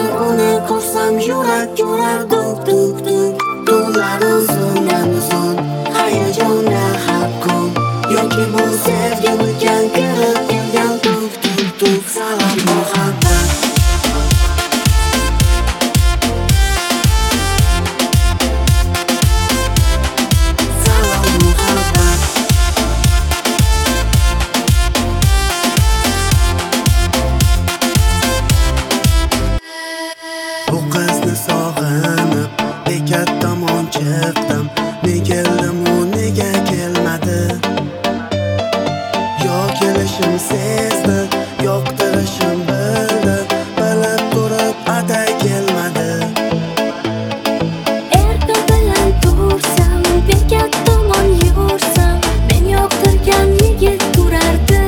uni ko'rsam yurak urar duk duk duk. Tunlar uzundan uzun, hayajonda har kun. Yoki bu sevgimizga kirib kelgan duk duk duk. Salom muhabbat. Bu qizni sog'inib bekat tomon chiqdim. Ne keldim u nega kelmadi? Yo kelishim sezdi, yoqtirishim bildi, bilib turib aday kelmadi. Erta bilan tursam, bekat tomon yursam, men yoqtirgan yigit turardi.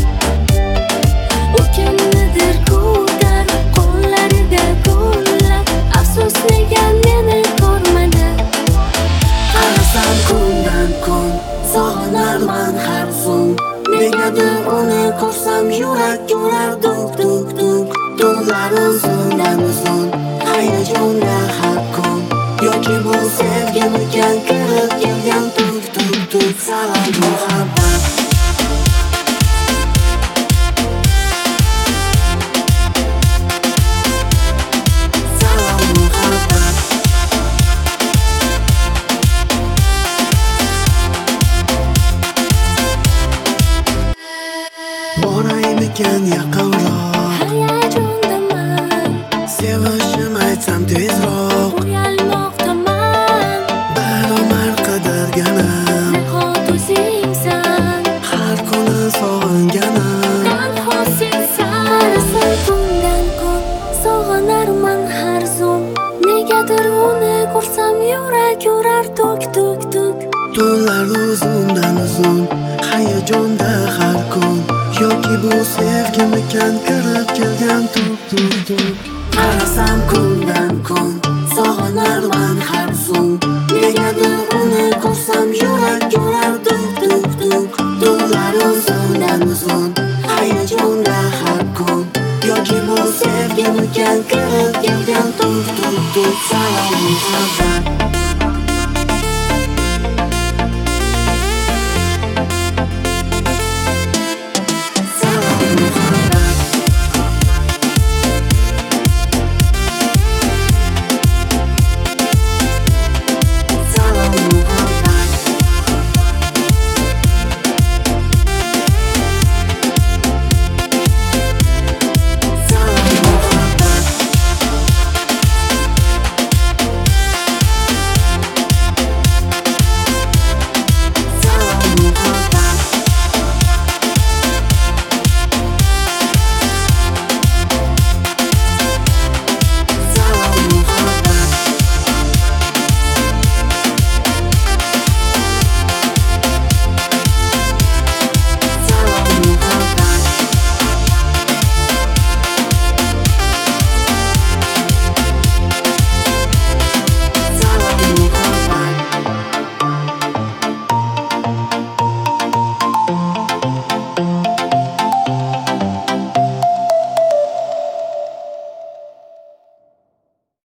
U kimnidir ko'tar, qo'llarida qo'llab, afsus nega meni ko'rmadi. Qarasam kundan kun, sog'inarman har zum. Negadir uni ko'rsam yurak urar duk duk duk. Tunlar uzundan uzun, hayajonda har kun. Yoki bu sevgimizga kirib kelgan duk duk duk. Salom muhabbat. Salom muhabbat. Boraymikan yaqinroq, Hayajondaman, sevishim aytsam tezroq. uyalmoqdaman, Bir umr qidirganim, nahot o'zingsan, har kuni sog'inganim. tanho sensan. Qarasam kundan kun, sog'inarman har zum. Negadir uni ko'rsam yurak urar duk duk duk. Tunlar uzundan uzun, hayajonda har kun. Yoki bu sevgimizga kirib kelgan duk duk duk. Qarasam kundan kun, sog'inarman har zum. Negadir uni ko'rsam yurak urar duk duk duk. Tunlar uzundan uzun, hayajonda har kun. Yoki bu sevgimizga kirib kelgan duk duk duk. Salom muhabbat.